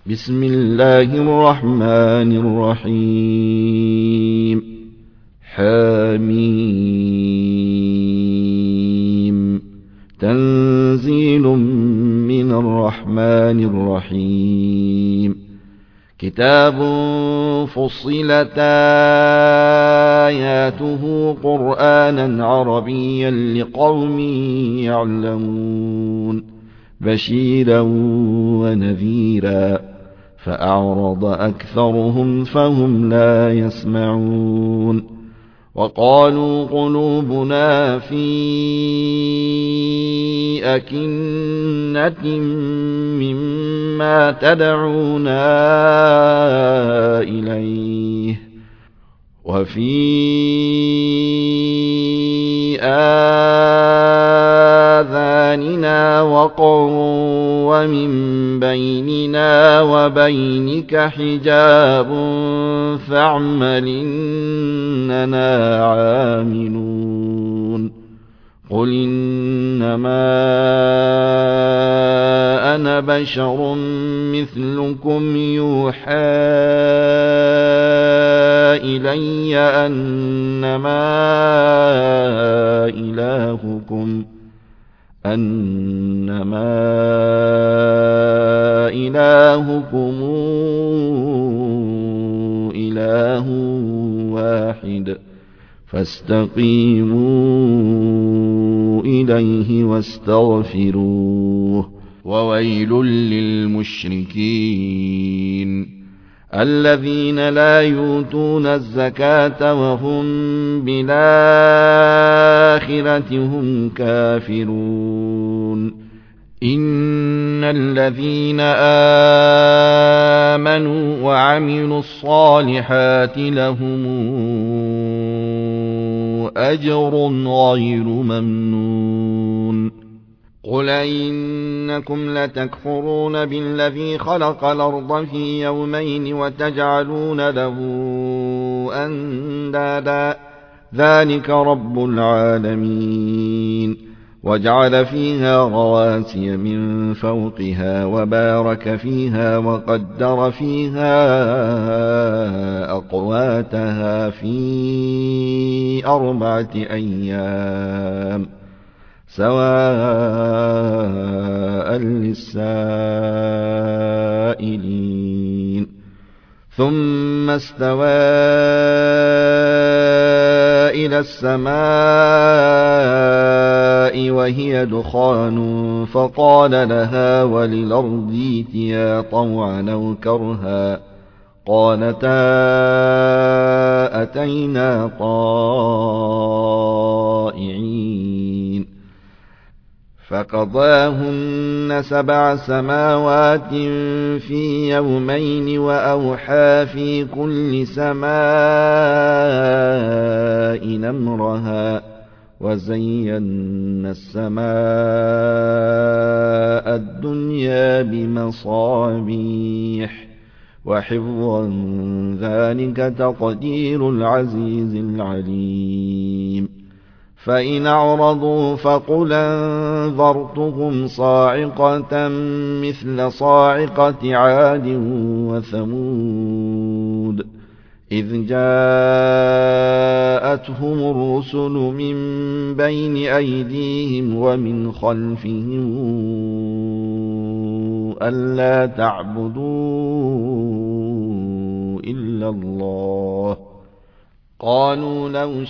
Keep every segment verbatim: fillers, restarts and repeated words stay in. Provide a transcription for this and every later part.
بسم الله الرحمن الرحيم حميم تنزيل من الرحمن الرحيم كتاب فصلت آياته قرآنا عربيا لقوم يعلمون بشيرا ونذيرا فأعرض أكثرهم فهم لا يسمعون وقالوا قلوبنا في أكنة مما تدعونا إليه وفي آذاننا وقر ومن بيننا وبينك حجاب فاعمل إننا عاملون قل إنما أنا بشر مثلكم يوحى إلي أنما إلهكم أنما إلهكم إله واحد فاستقيموا إليه واستغفروه وويل للمشركين الذين لا يؤتون الزكاة وهم بالآخرة هم كافرون إن الذين آمنوا وعملوا الصالحات لهم أجر غير ممنون قل إنكم لتكفرون بالذي خلق الأرض في يومين وتجعلون له أندادا ذلك رب العالمين وجعل فيها رواسي من فوقها وبارك فيها وقدر فيها أقواتها في أربعة أيام سواء للسائلين ثم استوى إلى السماء وهي دخان فقال لها وللأرض ائتيا طوعا أو كرها قالتا أتينا طائعين فقضاهن سبع سماوات في يومين وأوحى في كل سماء أمرها وزينا السماء الدنيا بمصابيح وحفظا ذلك تقدير العزيز العليم فإن أعرضوا فقل أنذرتكم صاعقة مثل صاعقة عاد وثمود إذ جاءتهم الرسل من بين أيديهم ومن خلفهم ألا تعبدوا إلا الله قالوا لو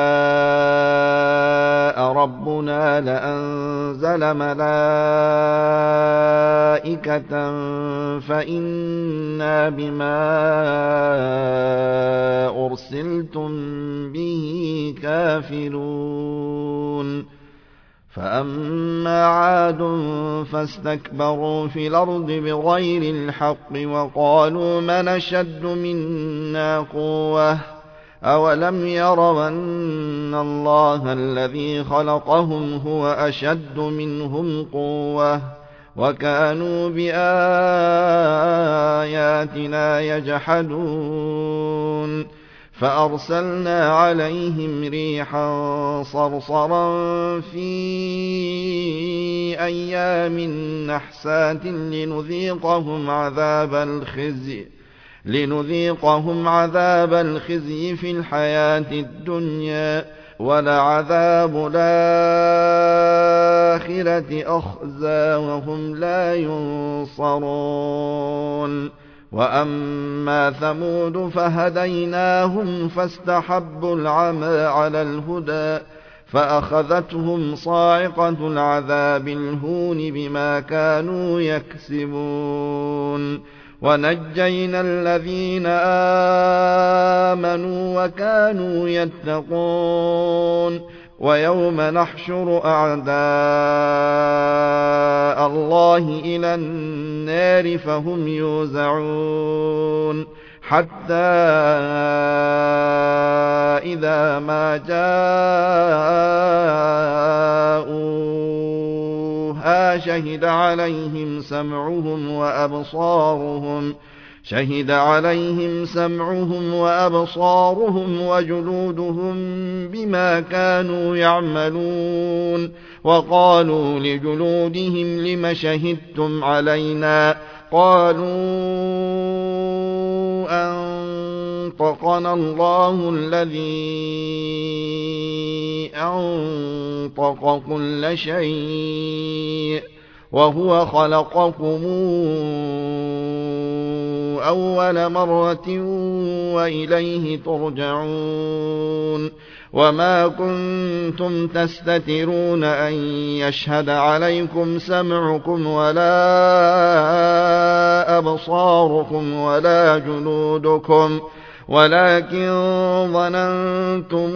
شاء ربنا لأنزل ملائكة فإنا بما أرسلتم به كافرون فأما عاد فاستكبروا في الأرض بغير الحق وقالوا من أشد منا قوة أولم يروا أن الله الذي خلقهم هو أشد منهم قوة وكانوا بآياتنا يجحدون فأرسلنا عليهم ريحا صرصرا في أيام نحسات لنذيقهم عذاب الخزي لنذيقهم عذاب الخزي في الحياة الدنيا ولعذاب الآخرة أخزى وهم لا ينصرون وأما ثمود فهديناهم فاستحبوا العمى على الهدى فأخذتهم صاعقة العذاب الهون بما كانوا يكسبون ونجينا الذين آمنوا وكانوا يتقون ويوم نحشر أعداء الله إلى النار فهم يوزعون حتى إذا ما جاءوها شهد عليهم سمعهم وأبصارهم شهد عليهم سمعهم وأبصارهم وجلودهم بما كانوا يعملون وقالوا لجلودهم لم شهدتم علينا قالوا أنطقنا الله الذي أنطق كل شيء وهو خلقكم أول مرة وإليه ترجعون وما كنتم تستترون أن يشهد عليكم سمعكم ولا أبصاركم ولا جلودكم ولكن ظننتم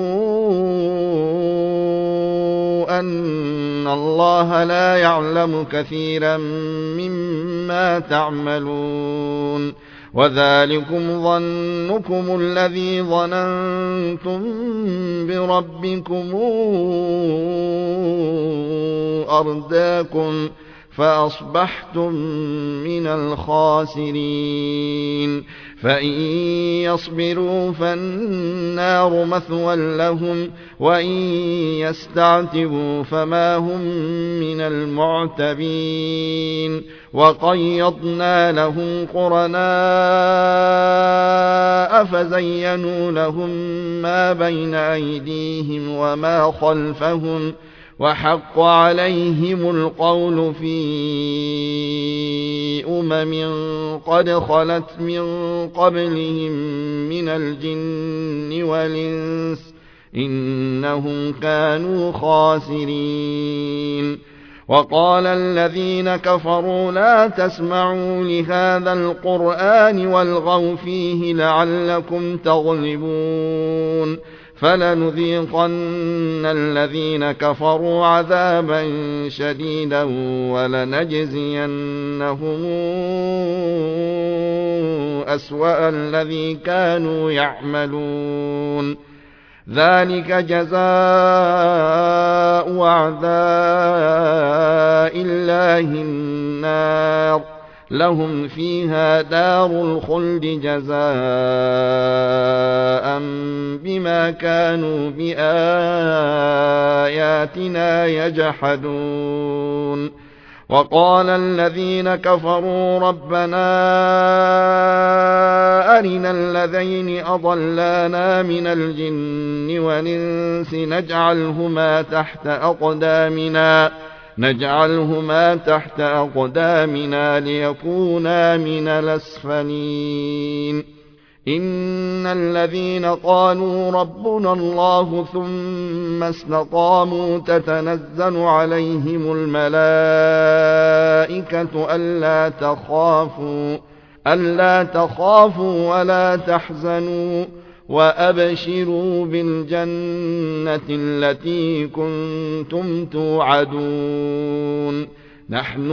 أن الله لا يعلم كثيرا مما تعملون وذلكم ظنكم الذي ظننتم بربكم أرداكم فأصبحتم من الخاسرين فإن يصبروا فالنار مثوى لهم وإن يستعتبوا فما هم من المعتبين وقيضنا لهم قرناء فزينوا لهم ما بين أيديهم وما خلفهم وحق عليهم القول في أمم قد خلت من قبلهم من الجن والإنس إنهم كانوا خاسرين وقال الذين كفروا لا تسمعوا لهذا القرآن والغوا فيه لعلكم تغلبون فلنذيقن الذين كفروا عذابا شديدا ولنجزينهم أسوأ الذي كانوا يعملون ذلك جزاء أعداء الله النار لهم فيها دار الخلد جزاء بما كانوا بآياتنا يجحدون وقال الذين كفروا ربنا أرنا الذين أضلانا من الجن والإنس نجعلهما تحت أقدامنا نجعلهما تحت أقدامنا ليكونا من الأسفلين إن الذين قالوا ربنا الله ثم استقاموا تتنزل عليهم الملائكة ألا تخافوا ألا تخافوا ولا تحزنوا وأبشروا بالجنة التي كنتم توعدون نحن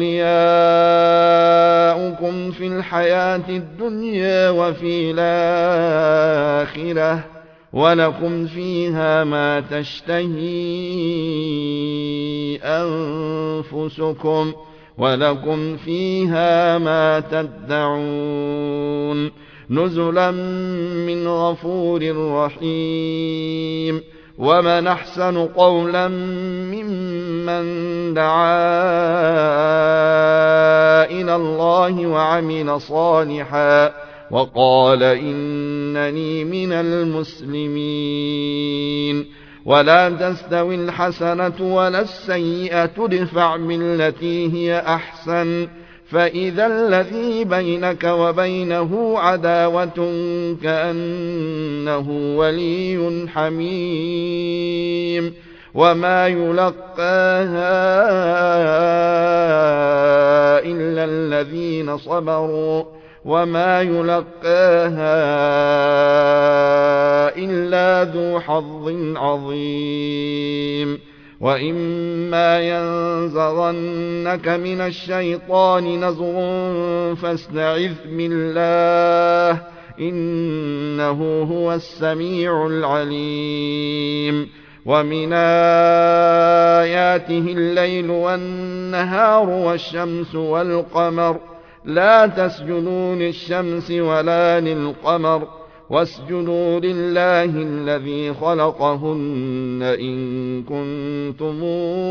أولياؤكم في الحياة الدنيا وفي الآخرة ولكم فيها ما تشتهي أنفسكم ولكم فيها ما تدعون نزلا من غفور رحيم. ومن أحسن قولا ممن دعا إلى الله وعمل صالحا وقال إنني من المسلمين. ولا تستوي الحسنة ولا السيئة ادفع بالتي هي أحسن فإذا الذي بينك وبينه عداوة كأنه ولي حميم. وما يلقاها إلا الذين صبروا وما يلقاها إلا ذو حظ عظيم. وإما ينزغنك من الشيطان نزغ فاستعذ بالله إنه هو السميع العليم. ومن آياته الليل والنهار والشمس والقمر لا تسجدوا للشمس ولا للقمر واسجدوا لله الذي خلقهن إن كنتم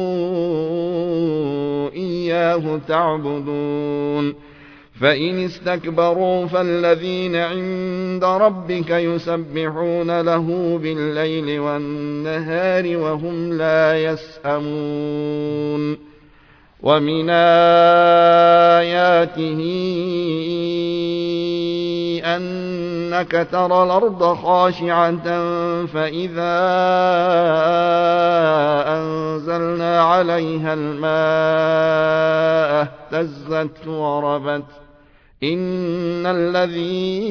إياه تعبدون. فإن استكبروا فالذين عند ربك يسبحون له بالليل والنهار وهم لا يسأمون. ومن آياته أنك ترى الأرض خاشعة فإذا أنزلنا عليها الماء اهتزت وربت إن الذي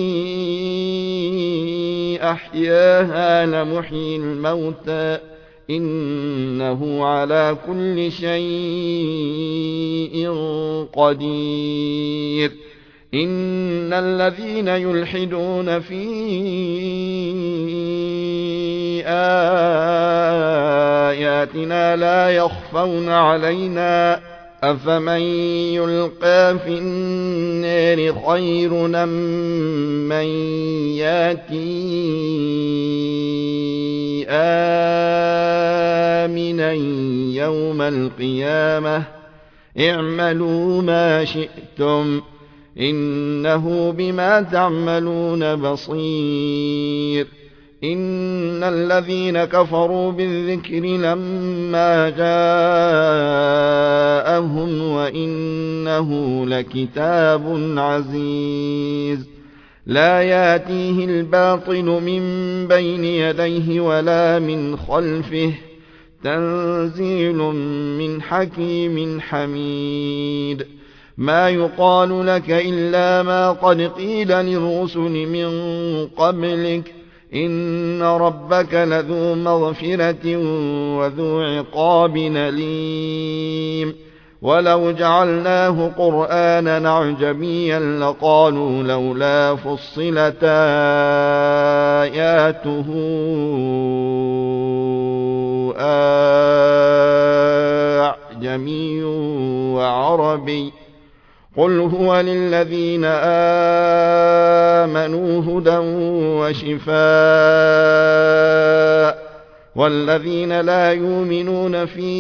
أحياها لمحيي الموتى إنه على كل شيء قدير. إن الذين يلحدون في آياتنا لا يخفون علينا أفمن يلقى في النار خير أم من ياتي آمنا يوم القيامة اعملوا ما شئتم إنه بما تعملون بصير. إن الذين كفروا بالذكر لما جاءهم وإنه لكتاب عزيز لا ياتيه الباطل من بين يديه ولا من خلفه تنزيل من حكيم حميد. ما يقال لك إلا ما قد قيل للرسل من قبلك إن ربك لذو مغفرة وذو عقاب أليم. ولو جعلناه قرآنا أعجميا لقالوا لولا فصلت آياته أعجمي وعربي قل هو للذين آمنوا هدى وشفاء والذين لا يؤمنون في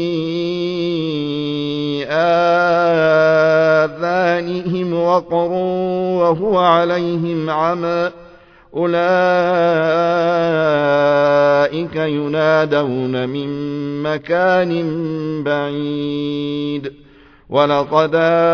آذانهم وقر وهو عليهم عمى أولئك ينادون من مكان بعيد. ولقد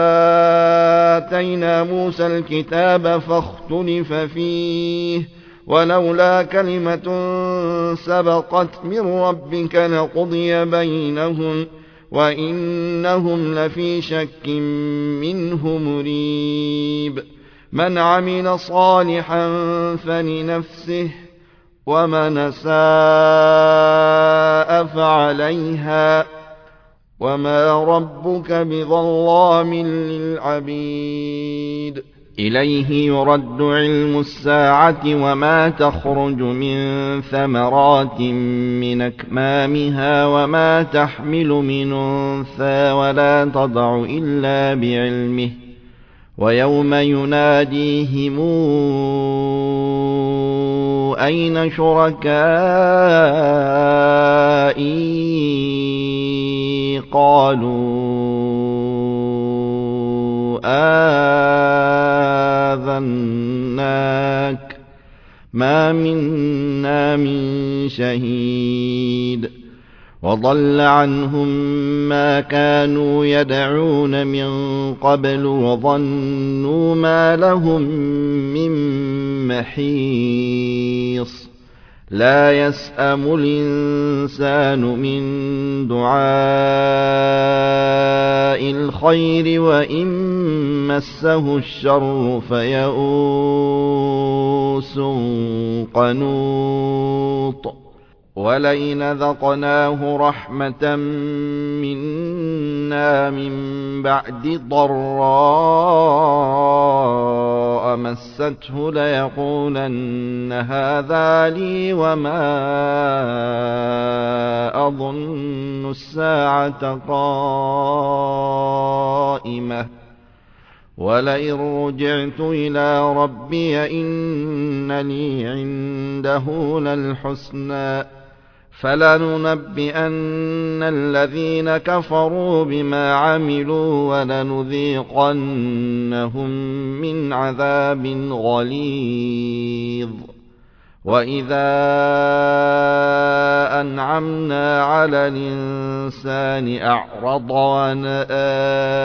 آتينا موسى الكتاب فاختلف فيه ولولا كلمة سبقت من ربك لقضي بينهم وإنهم لفي شك منه مريب. من عمل صالحا فلنفسه ومن ساء فعليها وما ربك بظلام للعبيد. إليه يرد علم الساعة وما تخرج من ثمرات من أكمامها وما تحمل من أنثى ولا تضع إلا بعلمه ويوم يناديهم أين شركائي قالوا آذناك ما منا من شهيد وضل عنهم ما كانوا يدعون من قبل وظنوا ما لهم من محيص لا يسأم الإنسان من دعاء الخير وإن مسه الشر فيئوس قنوط ولئن ذقناه رحمة منا من بعد ضراء مسته ليقولن هذا لي وما أظن الساعة قائمة ولئن رجعت إلى ربي إن لي عنده للحسنى فلننبئن الذين كفروا بما عملوا ولنذيقنهم من عذاب غليظ وإذا أنعمنا على الإنسان أعرض ونأى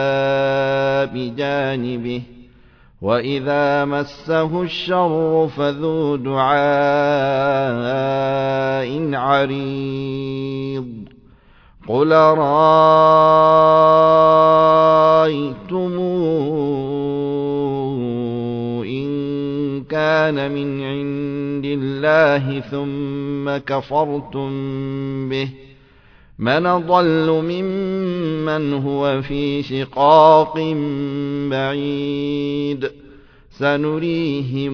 بجانبه وإذا مسه الشر فذو دعاء عريض قل رأيتم إن كان من عند الله ثم كفرتم به من أضل ممن هو في شقاق بعيد سنريهم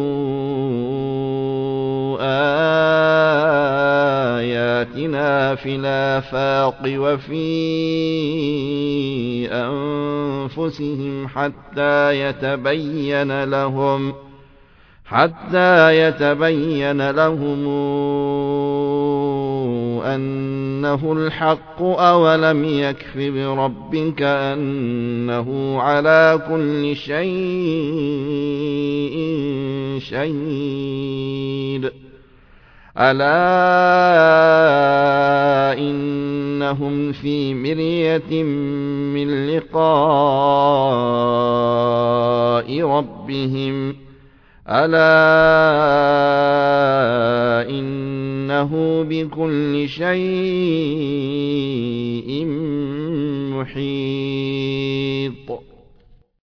آياتنا في الآفاق وفي أنفسهم حتى يتبين لهم حتى يتبين لهم أنه الحق أولم يكف بربك أنه على كل شيء شهيد ألا إنهم في مرية من لقاء ربهم ألا إنه بكل شيء محيط